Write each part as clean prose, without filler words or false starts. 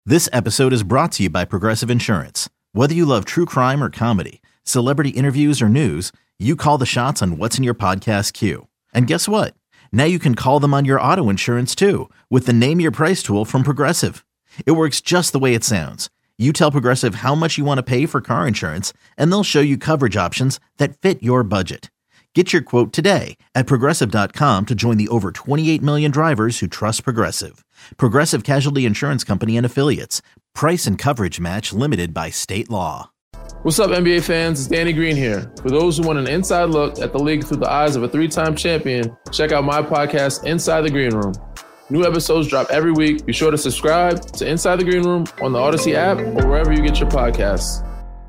This episode is brought to you by Progressive Insurance. Whether you love true crime or comedy, celebrity interviews or news, you call the shots on what's in your podcast queue. And guess what? Now you can call them on your auto insurance too with the Name Your Price tool from Progressive. It works just the way it sounds. You tell Progressive how much you want to pay for car insurance, and they'll show you coverage options that fit your budget. Get your quote today at Progressive.com to join the over 28 million drivers who trust Progressive. Progressive Casualty Insurance Company and Affiliates. Price and coverage match limited by state law. What's up, NBA fans? It's Danny Green here. For those who want an inside look at the league through the eyes of a three-time champion, check out my podcast, Inside the Green Room. New episodes drop every week. Be sure to subscribe to Inside the Green Room on the Odyssey app or wherever you get your podcasts.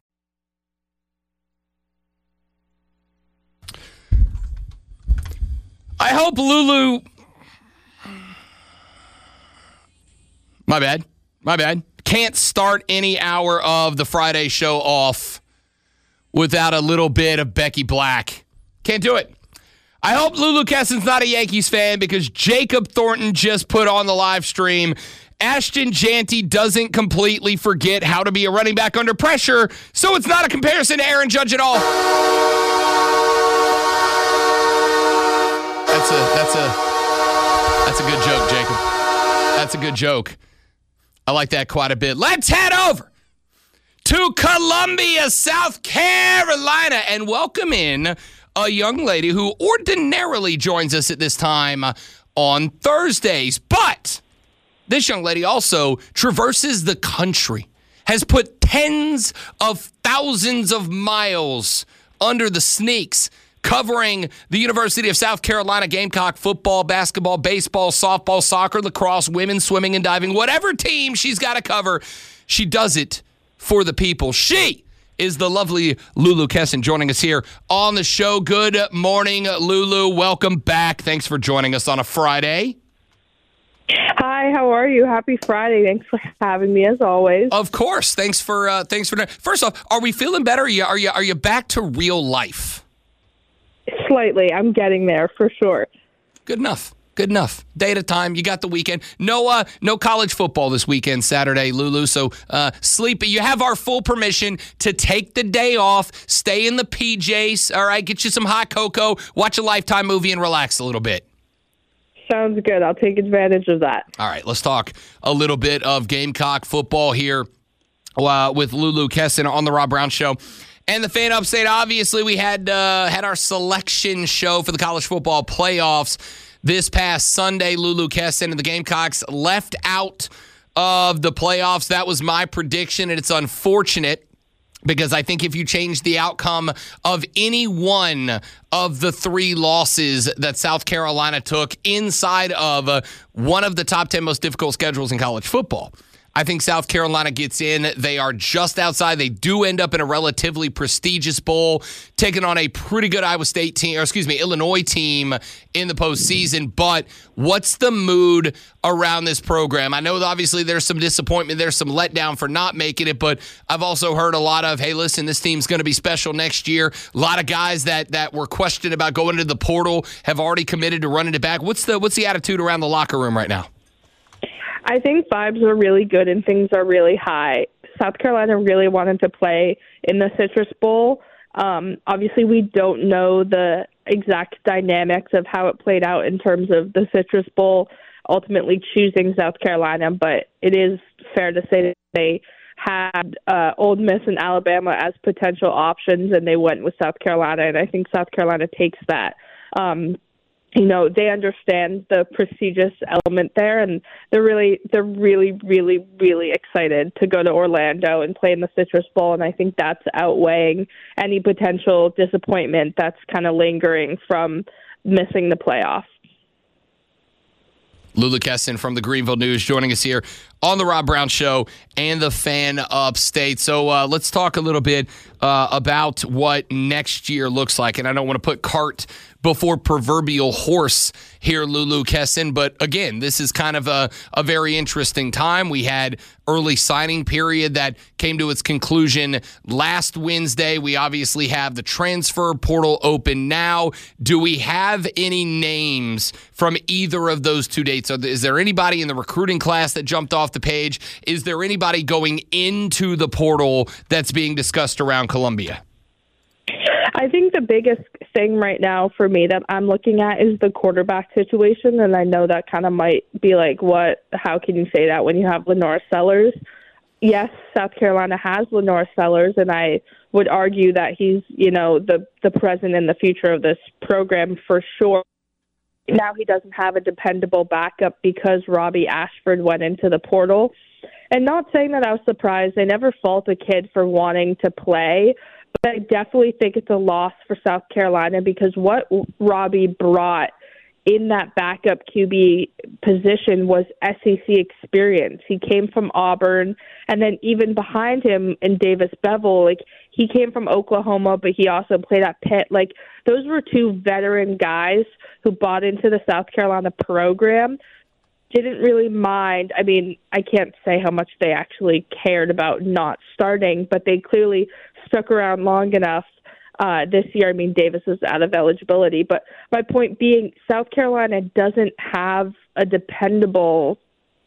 I hope Lulu... My bad. Can't start any hour of the Friday show off without a little bit of Becky Black. Can't do it. I hope Lulu Kessen's not a Yankees fan because Jacob Thornton just put on the live stream. Ashton Janty doesn't completely forget how to be a running back under pressure, so it's not a comparison to Aaron Judge at all. That's a good joke, Jacob. That's a good joke. I like that quite a bit. Let's head over to Columbia, South Carolina, and welcome in a young lady who ordinarily joins us at this time on Thursdays. But this young lady also traverses the country, has put tens of thousands of miles under the sneaks, covering the University of South Carolina Gamecock football, basketball, baseball, softball, soccer, lacrosse, women, swimming, and diving. Whatever team she's got to cover, she does it for the people. She is the lovely Lulu Kessen joining us here on the show. Good morning, Lulu. Welcome back. Thanks for joining us on a Friday. Hi, how are you? Happy Friday. Thanks for having me, as always. Of course. Thanks for. First off, are we feeling better? Are you back to real life? Slightly. I'm getting there for sure. Good enough. Day at a time. You got the weekend. No college football this weekend, Saturday, Lulu. So sleep. You have our full permission to take the day off, stay in the PJs, all right? Get you some hot cocoa, watch a Lifetime movie, and relax a little bit. Sounds good. I'll take advantage of that. All right, let's talk a little bit of Gamecock football here with Lulu Kessen on the Rob Brown Show. And the Fan Upstate, obviously, we had our selection show for the college football playoffs this past Sunday. Lulu Kessen and the Gamecocks left out of the playoffs. That was my prediction, and it's unfortunate because I think if you change the outcome of any one of the three losses that South Carolina took inside of one of the top 10 most difficult schedules in college football, I think South Carolina gets in. They are just outside. They do end up in a relatively prestigious bowl, taking on a pretty good Illinois team in the postseason. But what's the mood around this program? I know that obviously there's some disappointment. There's some letdown for not making it. But I've also heard a lot of, hey, listen, this team's going to be special next year. A lot of guys that were questioned about going into the portal have already committed to running it back. What's the attitude around the locker room right now? I think vibes are really good and things are really high. South Carolina really wanted to play in the Citrus Bowl. Obviously, we don't know the exact dynamics of how it played out in terms of the Citrus Bowl ultimately choosing South Carolina, but it is fair to say that they had Ole Miss and Alabama as potential options, and they went with South Carolina, and I think South Carolina takes that. They understand the prestigious element there, and they're really, really, really excited to go to Orlando and play in the Citrus Bowl, and I think that's outweighing any potential disappointment that's kind of lingering from missing the playoff. Lulu Kessen from the Greenville News joining us here on the Rob Brown Show and the Fan Upstate. So let's talk a little bit about what next year looks like. And I don't want to put cart before proverbial horse here, Lulu Kesson. But again, this is kind of a very interesting time. We had early signing period that came to its conclusion last Wednesday. We obviously have the transfer portal open now. Do we have any names from either of those two dates? Is there anybody in the recruiting class that jumped off the page? Is there anybody going into the portal that's being discussed around Columbia? I think the biggest thing right now for me that I'm looking at is the quarterback situation, and I know that kind of might be like, what? How can you say that when you have LaNorris Sellers? Yes, South Carolina has LaNorris Sellers, and I would argue that he's, the present and the future of this program for sure. Now he doesn't have a dependable backup because Robbie Ashford went into the portal. And not saying that I was surprised. I never fault a kid for wanting to play, but I definitely think it's a loss for South Carolina because what Robbie brought in that backup QB position was SEC experience. He came from Auburn, and then even behind him in Davis Bevel, he came from Oklahoma, but he also played at Pitt. Those were two veteran guys who bought into the South Carolina program. Didn't really mind. I mean, I can't say how much they actually cared about not starting, but they clearly stuck around long enough this year. I mean, Davis is out of eligibility, but my point being, South Carolina doesn't have a dependable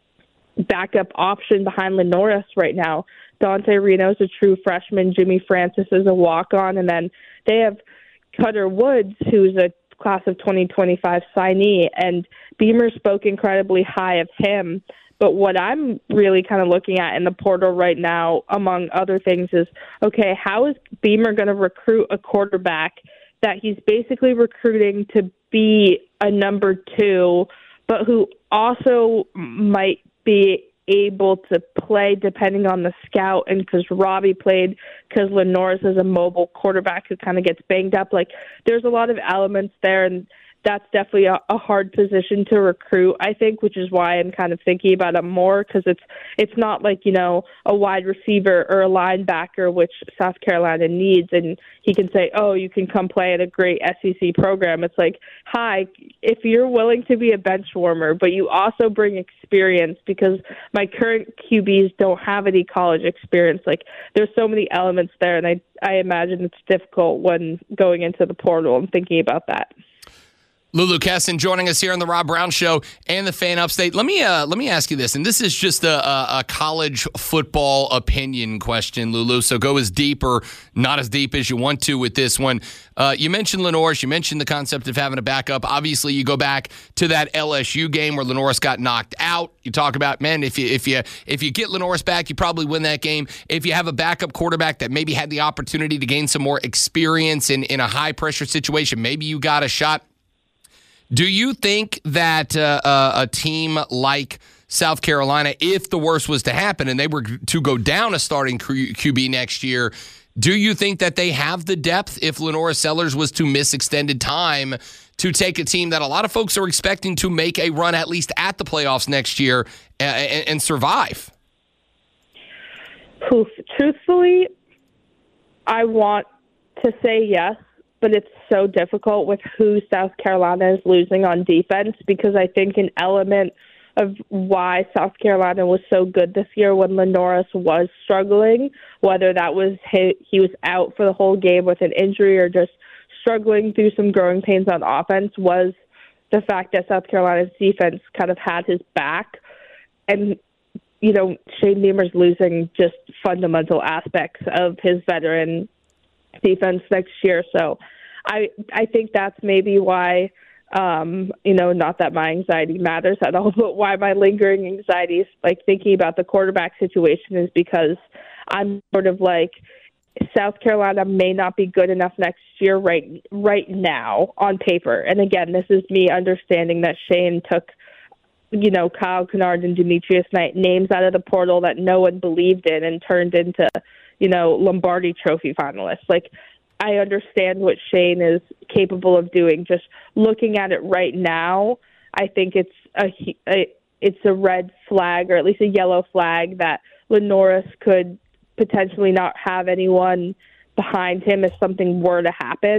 backup option behind LaNorris right now. Dante Reno's a true freshman. Jimmy Francis is a walk-on, and then they have Cutter Woods, who's a class of 2025 signee, and Beamer spoke incredibly high of him. But what I'm really kind of looking at in the portal right now, among other things, is, okay, how is Beamer going to recruit a quarterback that he's basically recruiting to be a number two, but who also might be able to play depending on the scout, and because Robbie played, because LaNorris is a mobile quarterback who kind of gets banged up. There's a lot of elements there, and that's definitely a hard position to recruit, I think, which is why I'm kind of thinking about it more, because it's not like, a wide receiver or a linebacker, which South Carolina needs, and he can say, oh, you can come play at a great SEC program. It's like, hi, if you're willing to be a bench warmer, but you also bring experience, because my current QBs don't have any college experience. There's so many elements there, and I imagine it's difficult when going into the portal and thinking about that. Lulu Kesson joining us here on the Rob Brown Show and the Fan Upstate. Let me ask you this, and this is just a college football opinion question, Lulu. So go as deep or not as deep as you want to with this one. You mentioned LaNorris. You mentioned the concept of having a backup. Obviously, you go back to that LSU game where LaNorris got knocked out. You talk about, man, if you get LaNorris back, you probably win that game. If you have a backup quarterback that maybe had the opportunity to gain some more experience in a high pressure situation, maybe you got a shot. Do you think that a team like South Carolina, if the worst was to happen and they were to go down a starting QB next year, do you think that they have the depth if LaNorris Sellers was to miss extended time to take a team that a lot of folks are expecting to make a run at least at the playoffs next year and survive? Truthfully, I want to say yes, but it's so difficult with who South Carolina is losing on defense, because I think an element of why South Carolina was so good this year when LaNorris was struggling, whether that was he was out for the whole game with an injury or just struggling through some growing pains on offense, was the fact that South Carolina's defense kind of had his back. And, Shane Beamer's losing just fundamental aspects of his veteran defense next year. So I think that's maybe why, not that my anxiety matters at all, but why my lingering anxiety is thinking about the quarterback situation is because I'm sort of South Carolina may not be good enough next year right now on paper. And again, this is me understanding that Shane took, Kyle Kennard and Demetrius Knight, names out of the portal that no one believed in, and turned into, Lombardi Trophy finalists. I understand what Shane is capable of doing. Just looking at it right now, I think it's a red flag, or at least a yellow flag, that LaNorris could potentially not have anyone behind him if something were to happen,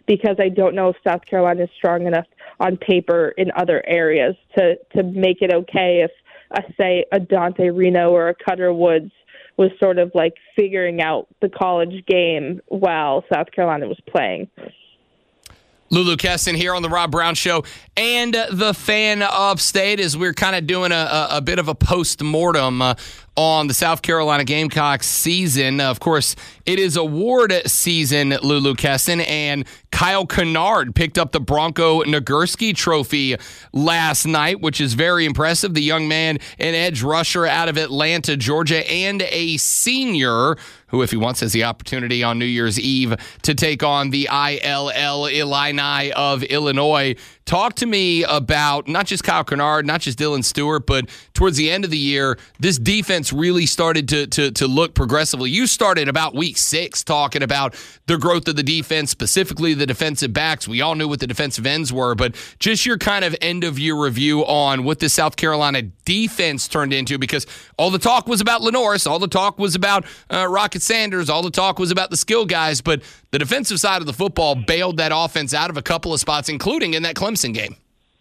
because I don't know if South Carolina is strong enough on paper in other areas to make it okay if, say, a Dante Reno or a Cutter Woods was sort of like figuring out the college game while South Carolina was playing. Lulu Keston here on the Rob Brown Show and the Fan Upstate as we're kind of doing a bit of a post-mortem on the South Carolina Gamecocks season. Of course, it is award season, Lulu Keston, and Kyle Kennard picked up the Bronco Nagurski Trophy last night, which is very impressive. The young man, an edge rusher out of Atlanta, Georgia, and a senior who, if he wants, has the opportunity on New Year's Eve to take on the ILL Illini of Illinois. Talk to me about not just Kyle Kennard, not just Dylan Stewart, but towards the end of the year, this defense really started to look progressively. You started about week 6 talking about the growth of the defense, specifically the defensive backs. We all knew what the defensive ends were, but just your kind of end-of-year review on what the South Carolina defense turned into, because all the talk was about Lenoris, all the talk was about Rocket Sanders, all the talk was about the skill guys, but the defensive side of the football bailed that offense out of a couple of spots, including in that Clemson game.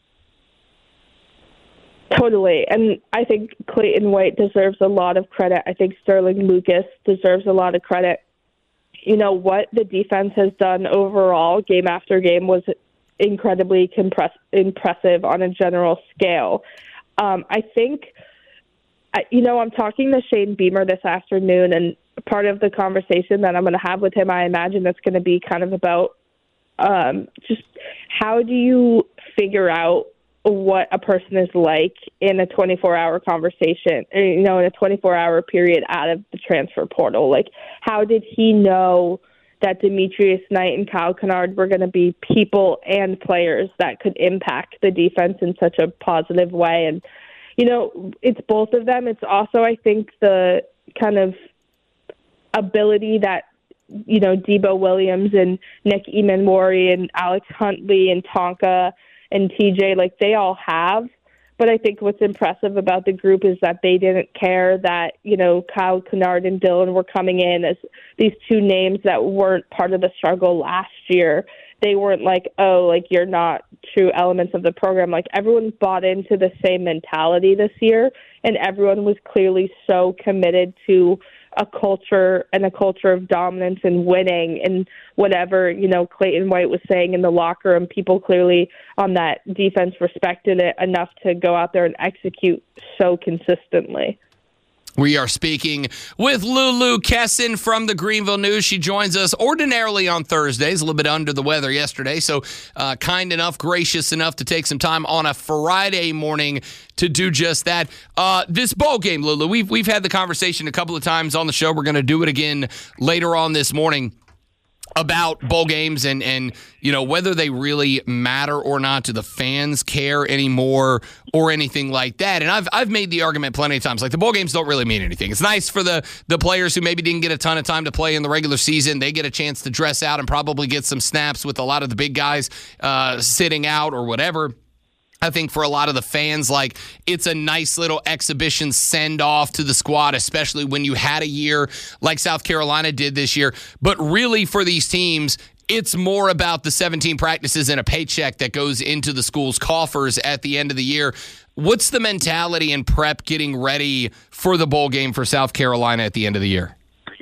Totally. And I think Clayton White deserves a lot of credit. I think Sterling Lucas deserves a lot of credit. You know, what the defense has done overall, game after game, was incredibly impressive on a general scale. I think, I'm talking to Shane Beamer this afternoon, and part of the conversation that I'm going to have with him, I imagine that's going to be kind of about just how do you figure out what a person is like in a 24-hour conversation, in a 24-hour period out of the transfer portal. Like, how did he know that Demetrius Knight and Kyle Kennard were going to be people and players that could impact the defense in such a positive way? And, it's both of them. It's also, I think, the kind of ability that, Debo Williams and Nick Emanwari and Alex Huntley and Tonka and TJ, like, they all have. But I think what's impressive about the group is that they didn't care that, Kyle Kennard and Dylan were coming in as these two names that weren't part of the struggle last year. They weren't like, oh, like, you're not true elements of the program. Like, everyone bought into the same mentality this year, and everyone was clearly so committed to a culture of dominance and winning and whatever, Clayton White was saying in the locker room. People clearly on that defense respected it enough to go out there and execute so consistently. We are speaking with Lulu Keston from the Greenville News. She joins us ordinarily on Thursdays, a little bit under the weather yesterday, so kind enough, gracious enough to take some time on a Friday morning to do just that. This bowl game, Lulu, we've had the conversation a couple of times on the show. We're going to do it again later on this morning about bowl games and whether they really matter or not. Do the fans care anymore or anything like that? And I've made the argument plenty of times, like, the bowl games don't really mean anything. It's nice for the players who maybe didn't get a ton of time to play in the regular season. They get a chance to dress out and probably get some snaps with a lot of the big guys sitting out or whatever. I think for a lot of the fans, like, it's a nice little exhibition send-off to the squad, especially when you had a year like South Carolina did this year. But really, for these teams, it's more about the 17 practices and a paycheck that goes into the school's coffers at the end of the year. What's the mentality and prep getting ready for the bowl game for South Carolina at the end of the year?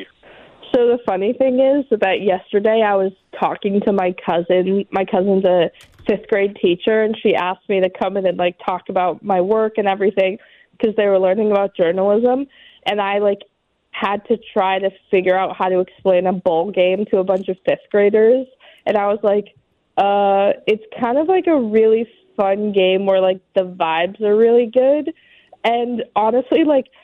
So the funny thing is that yesterday I was talking to my cousin. My cousin's a 5th grade teacher, and she asked me to come in and talk about my work and everything because they were learning about journalism. And I had to try to figure out how to explain a bowl game to a bunch of 5th graders. And I was like, it's kind of like a really fun game where the vibes are really good. And honestly,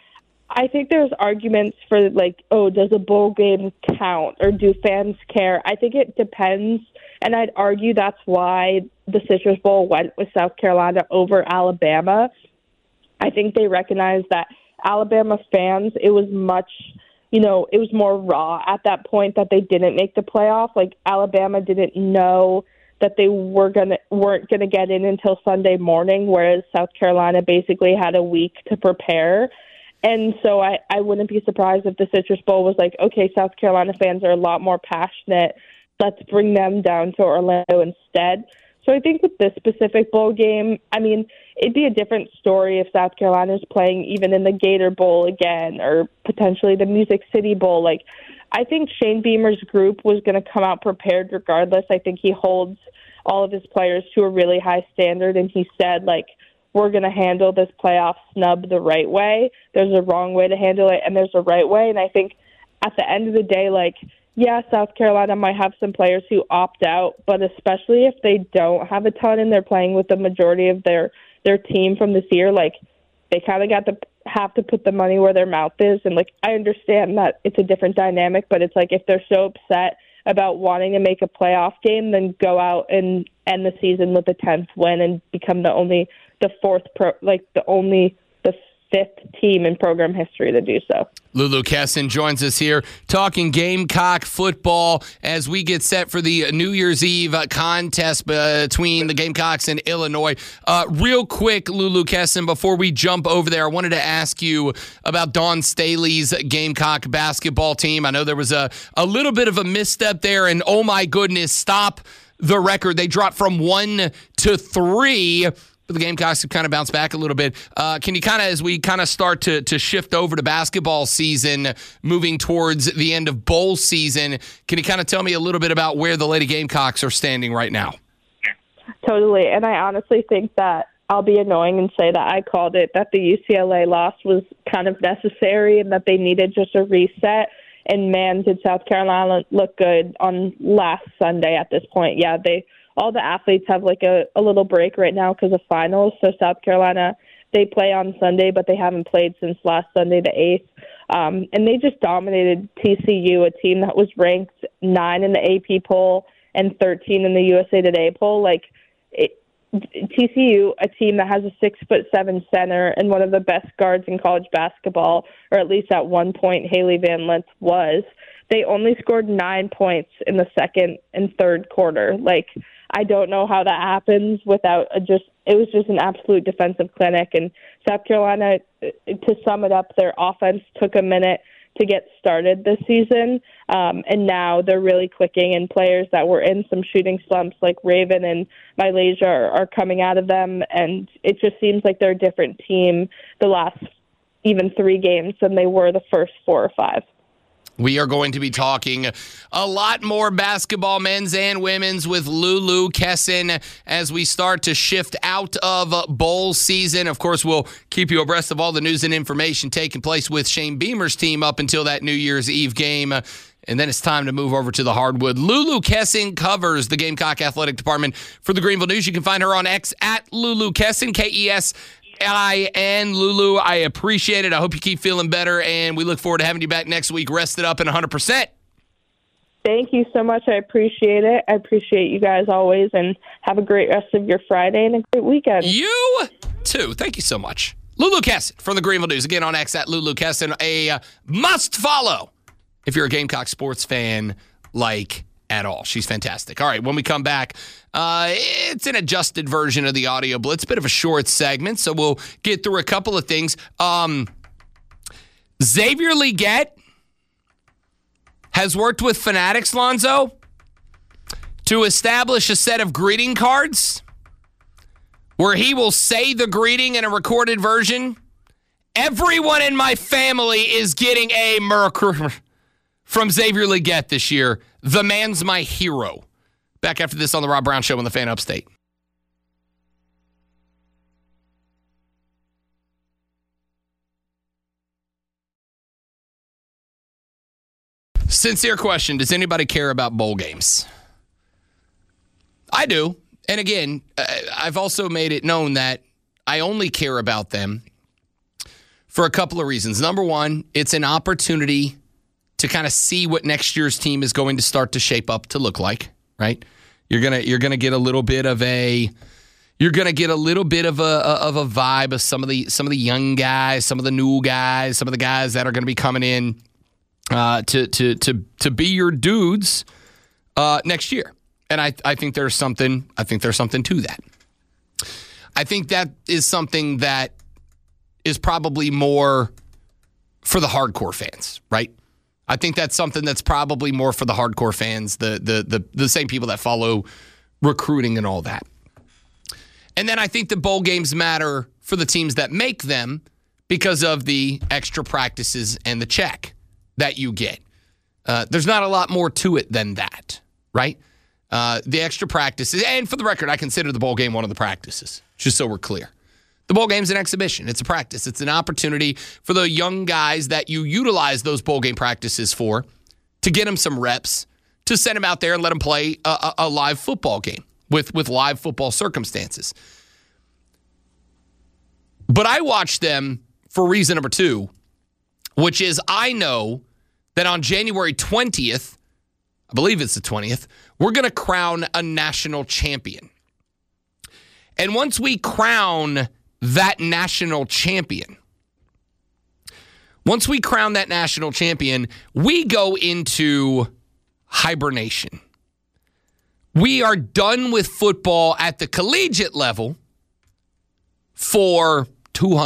I think there's arguments for does a bowl game count or do fans care? I think it depends. And I'd argue that's why the Citrus Bowl went with South Carolina over Alabama. I think they recognized that Alabama fans, it was much, it was more raw at that point that they didn't make the playoff. Alabama didn't know that they weren't gonna get in until Sunday morning, whereas South Carolina basically had a week to prepare. And so I wouldn't be surprised if the Citrus Bowl was okay, South Carolina fans are a lot more passionate let's bring them down to Orlando instead. So I think with this specific bowl game, I mean, it'd be a different story if South Carolina is playing even in the Gator Bowl again or potentially the Music City Bowl. Like, I think Shane Beamer's group was going to come out prepared regardless. I think he holds all of his players to a really high standard, and he said, like, we're going to handle this playoff snub the right way. There's a wrong way to handle it, and there's a right way. And I think at the end of the day, like, yeah, South Carolina might have some players who opt out, but especially if they don't have a ton and they're playing with the majority of their team from this year, like, they kind of have to put the money where their mouth is. And, like, I understand that it's a different dynamic, but it's like if they're so upset about wanting to make a playoff game, then go out and end the season with a 10th win and become the fifth team in program history to do so. Lulu Kesson joins us here talking Gamecock football as we get set for the New Year's Eve contest between the Gamecocks and Illinois. Real quick, Lulu Kesson, before we jump over there, I wanted to ask you about Dawn Staley's Gamecock basketball team. I know there was a little bit of a misstep there, and oh my goodness, stop the record. They dropped from 1 to 3. But the Gamecocks have kind of bounced back a little bit. Can you kind of, as we kind of start to shift over to basketball season, moving towards the end of bowl season, can you kind of tell me a little bit about where the Lady Gamecocks are standing right now? Totally. And I honestly think that I'll be annoying and say that I called it, that the UCLA loss was kind of necessary and that they needed just a reset. And man, did South Carolina look good on last Sunday at this point. Yeah, all the athletes have like a little break right now because of finals. So South Carolina, they play on Sunday, but they haven't played since last Sunday, the 8th. And they just dominated TCU, a team that was ranked 9 in the AP poll and 13 in the USA Today poll. Like, TCU, a team that has a 6'7" center and one of the best guards in college basketball, or at least at one point Haley Van Lith was, they only scored 9 points in the second and third quarter. Like, I don't know how that happens without it was just an absolute defensive clinic. And South Carolina, to sum it up, their offense took a minute to get started this season. And now they're really clicking, and players that were in some shooting slumps like Raven and Malaysia are coming out of them. And it just seems like they're a different team the last even 3 games than they were the first 4 or 5. We are going to be talking a lot more basketball, men's and women's, with Lulu Kesson as we start to shift out of bowl season. Of course, we'll keep you abreast of all the news and information taking place with Shane Beamer's team up until that New Year's Eve game. And then it's time to move over to the hardwood. Lulu Kesson covers the Gamecock Athletic Department for the Greenville News. You can find her on X at Lulu Kesson, KESLIN. Lulu, I appreciate it. I hope you keep feeling better, and we look forward to having you back next week, rested up and 100%. Thank you so much. I appreciate it. I appreciate you guys always, and have a great rest of your Friday and a great weekend. You too. Thank you so much. Lulu Kesson from the Greenville News. Again, on X at Lulu Kesson, a must follow if you're a Gamecock sports fan like at all. She's fantastic. All right, when we come back, it's an adjusted version of the Audio Blitz, bit of a short segment, so we'll get through a couple of things. Xavier Legette has worked with Fanatics, Lonzo, to establish a set of greeting cards where he will say the greeting in a recorded version. Everyone in my family is getting a Merry Christmas from Xavier Legette this year. The man's my hero. Back after this on the Rob Brown Show on the Fan Upstate. Sincere question. Does anybody care about bowl games? I do. And again, I've also made it known that I only care about them for a couple of reasons. Number one, it's an opportunity to kind of see what next year's team is going to start to shape up to look like, right? You're gonna get a little bit of a vibe of some of the young guys, some of the new guys, some of the guys that are going to be coming in to be your dudes next year. And I think there's something to that. I think that is something that is probably more for the hardcore fans, right? I think that's something that's probably more for the hardcore fans, the same people that follow recruiting and all that. And then I think the bowl games matter for the teams that make them because of the extra practices and the check that you get. There's not a lot more to it than that, right? The extra practices, and for the record, I consider the bowl game one of the practices, just so we're clear. The bowl game's an exhibition. It's a practice. It's an opportunity for the young guys that you utilize those bowl game practices for to get them some reps, to send them out there and let them play a live football game with live football circumstances. But I watch them for reason number 2, which is I know that on January 20th, I believe it's the 20th, we're going to crown a national champion. And once we crown that national champion, we go into hibernation. We are done with football at the collegiate level for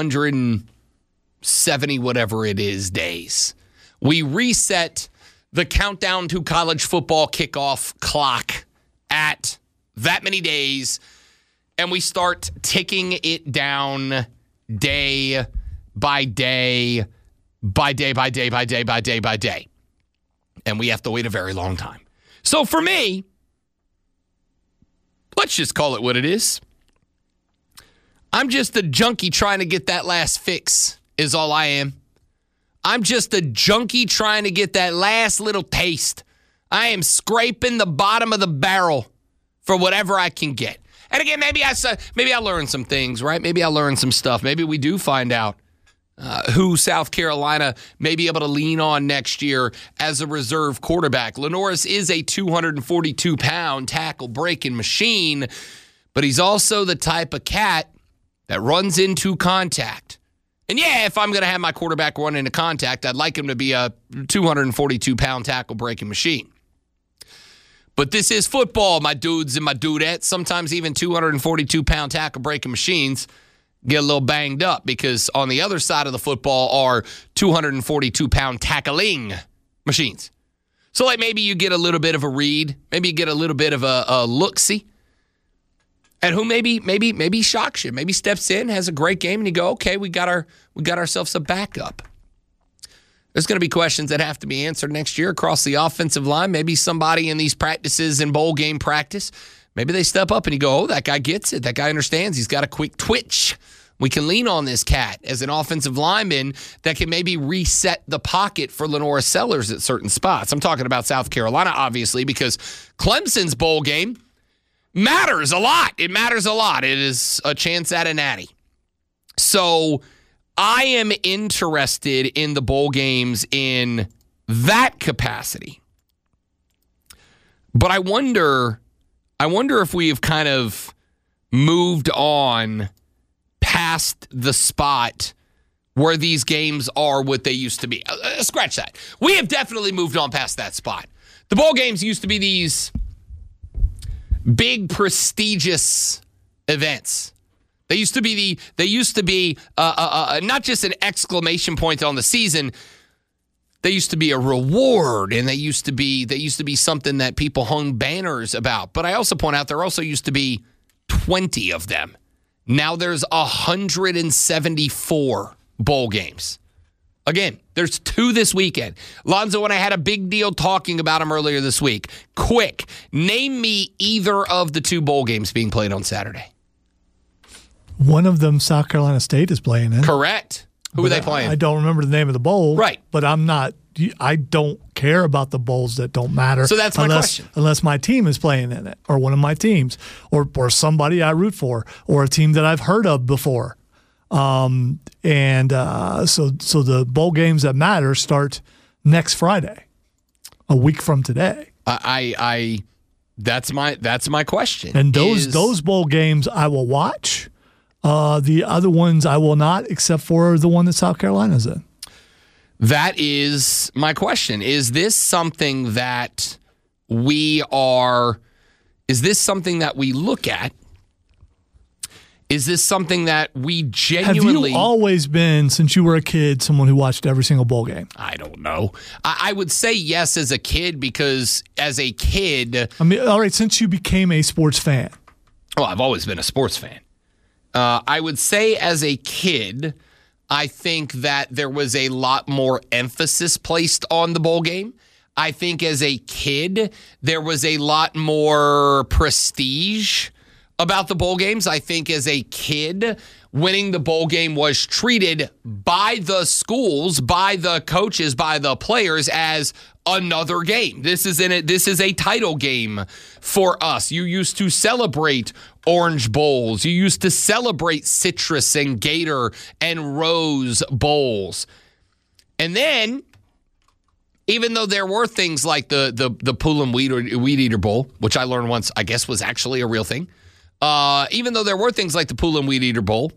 270 whatever it is days. We reset the countdown to college football kickoff clock at that many days, and we start ticking it down day by day, by day, by day, by day, by day, by day. And we have to wait a very long time. So for me, let's just call it what it is. I'm just a junkie trying to get that last fix is all I am. I'm just a junkie trying to get that last little taste. I am scraping the bottom of the barrel for whatever I can get. And again, maybe I learn some things, right? Maybe I learn some stuff. Maybe we do find out who South Carolina may be able to lean on next year as a reserve quarterback. LaNorris is a 242-pound tackle-breaking machine, but he's also the type of cat that runs into contact. And yeah, if I'm going to have my quarterback run into contact, I'd like him to be a 242-pound tackle-breaking machine. But this is football, my dudes and my dudettes. Sometimes even 242-pound tackle-breaking machines get a little banged up because on the other side of the football are 242-pound tackling machines. So like maybe you get a little bit of a read, maybe you get a little bit of a look-see, and who maybe shocks you, maybe steps in, has a great game, and you go, okay, we got ourselves a backup. There's going to be questions that have to be answered next year across the offensive line. Maybe somebody in these practices and bowl game practice, maybe they step up and you go, oh, that guy gets it. That guy understands. He's got a quick twitch. We can lean on this cat as an offensive lineman that can maybe reset the pocket for LaNorris Sellers at certain spots. I'm talking about South Carolina, obviously, because Clemson's bowl game matters a lot. It matters a lot. It is a chance at a natty. So I am interested in the bowl games in that capacity. But I wonder if we have kind of moved on past the spot where these games are what they used to be. Scratch that. We have definitely moved on past that spot. The bowl games used to be these big, prestigious events. They used to be not just an exclamation point on the season. They used to be a reward, and they used to be something that people hung banners about. But I also point out there also used to be 20 of them. Now there's 174 bowl games. Again, there's 2 this weekend. Lonzo and I had a big deal talking about them earlier this week. Quick, name me either of the 2 bowl games being played on Saturday. One of them South Carolina State is playing in. Correct. Who are they playing? I don't remember the name of the bowl. Right. But I don't care about the bowls that don't matter. So that's my question. Unless my team is playing in it, or one of my teams, or somebody I root for, or a team that I've heard of before. So the bowl games that matter start next Friday, a week from today. That's my question. And those bowl games I will watch. The other ones I will not, except for the one that South Carolina's in. That is my question. Is this something that we look at Is this something that we genuinely... Have you always been, since you were a kid, someone who watched every single bowl game? I don't know. I would say yes as a kid, because as a kid... I mean, all right, since you became a sports fan. Oh, I've always been a sports fan. I would say as a kid, I think that there was a lot more emphasis placed on the bowl game. I think as a kid, there was a lot more prestige about the bowl games. I think as a kid, winning the bowl game was treated by the schools, by the coaches, by the players as another game. This is a title game for us. You used to celebrate Orange Bowls. You used to celebrate Citrus and Gator and Rose Bowls. And then, even though there were things like the Pullum Weed Eater Bowl, which I learned once, I guess, was actually a real thing. Even though there were things like the Pullum Weed Eater Bowl,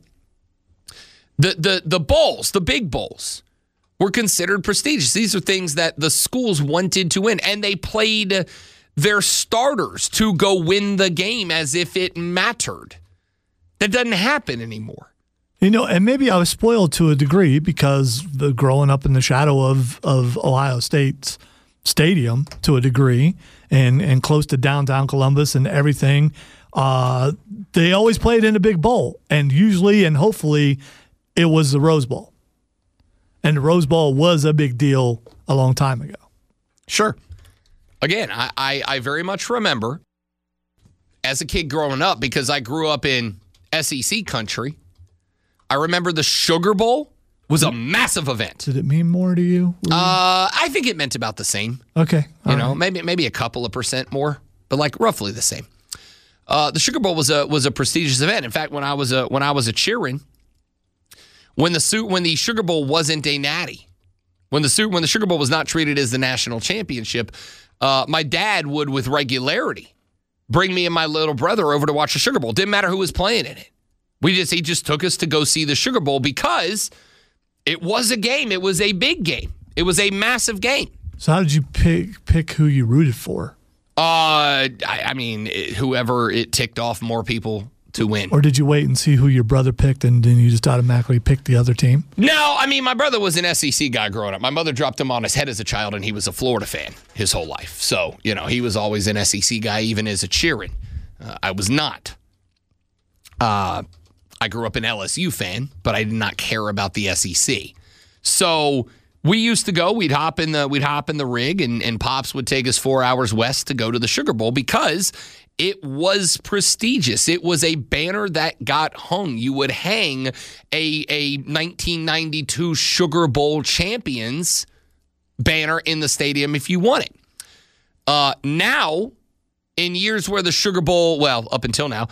the bowls, the big bowls, were considered prestigious. These are things that the schools wanted to win, and they played their starters to go win the game as if it mattered. That doesn't happen anymore. You know, and maybe I was spoiled to a degree because growing up in the shadow of Ohio State's stadium to a degree and close to downtown Columbus and everything, they always played in a big bowl, and usually and hopefully it was the Rose Bowl. And the Rose Bowl was a big deal a long time ago. Sure. Again, I very much remember as a kid growing up, because I grew up in SEC country, I remember the Sugar Bowl was a massive event. Did it mean more to you? I think it meant about the same. Okay. You know, maybe a couple of percent more, but like roughly the same. The Sugar Bowl was a prestigious event. In fact, when I was a cheering, when the Sugar Bowl wasn't a natty, when the Sugar Bowl was not treated as the national championship, my dad would with regularity bring me and my little brother over to watch the Sugar Bowl. Didn't matter who was playing in it. He just took us to go see the Sugar Bowl because it was a game. It was a big game. It was a massive game. So how did you pick who you rooted for? I mean, whoever it ticked off more people to win. Or did you wait and see who your brother picked and then you just automatically picked the other team? No, I mean, my brother was an SEC guy growing up. My mother dropped him on his head as a child, and he was a Florida fan his whole life. So, you know, he was always an SEC guy, even as a cheering. I was not. I grew up an LSU fan, but I did not care about the SEC. So we used to go. We'd hop in the rig, and Pops would take us 4 hours west to go to the Sugar Bowl because it was prestigious. It was a banner that got hung. You would hang a 1992 Sugar Bowl champions banner in the stadium if you want it. Now, in years where the Sugar Bowl, well, up until now,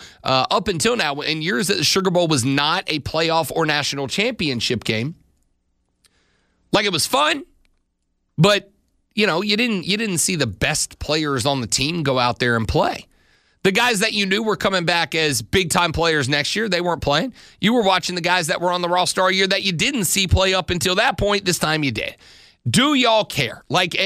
in years that the Sugar Bowl was not a playoff or national championship game, like it was fun, but you know, you didn't see the best players on the team go out there and play. The guys that you knew were coming back as big-time players next year, they weren't playing. You were watching the guys that were on the Raw Star year that you didn't see play up until that point. This time you did. Do y'all care?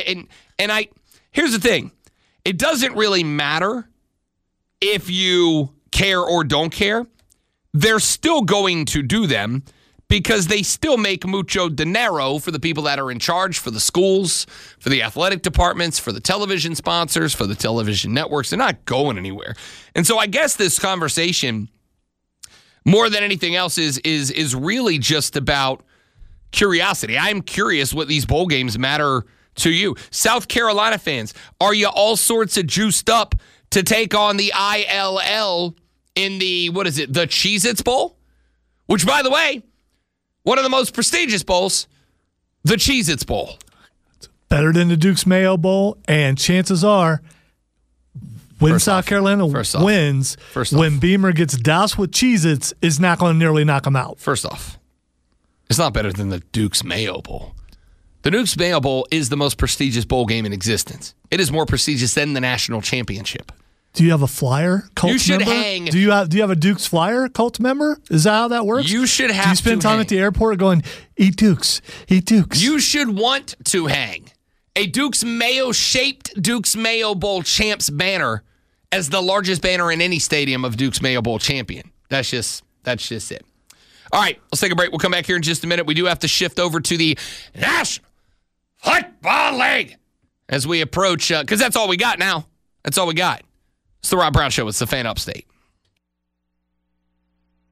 Here's the thing. It doesn't really matter if you care or don't care. They're still going to do them because they still make mucho dinero for the people that are in charge, for the schools, for the athletic departments, for the television sponsors, for the television networks. They're not going anywhere. And so I guess this conversation, more than anything else, is really just about curiosity. I'm curious what these bowl games matter to you. South Carolina fans, are you all sorts of juiced up to take on the ILL in the, the Cheez-Its Bowl? Which, by the way, one of the most prestigious bowls, the Cheez-Its Bowl. It's better than the Duke's Mayo Bowl, and chances are, when South Carolina wins, when Beamer gets doused with Cheez-Its, it's not going to nearly knock him out. First off, it's not better than the Duke's Mayo Bowl. The Duke's Mayo Bowl is the most prestigious bowl game in existence. It is more prestigious than the national championship. Do you have a flyer, cult member? You should hang. Do you have a Duke's flyer, cult member? Is that how that works? You should have to. Do you spend time at the airport going, eat Dukes, eat Dukes? You should want to hang a Duke's Mayo-shaped Duke's Mayo Bowl champs banner as the largest banner in any stadium of Duke's Mayo Bowl champion. That's just That's just it. All right, let's take a break. We'll come back here in just a minute. We do have to shift over to the National Football League as we approach, because that's all we got now. That's all we got. It's the Rob Brown Show. It's the Fan Upstate.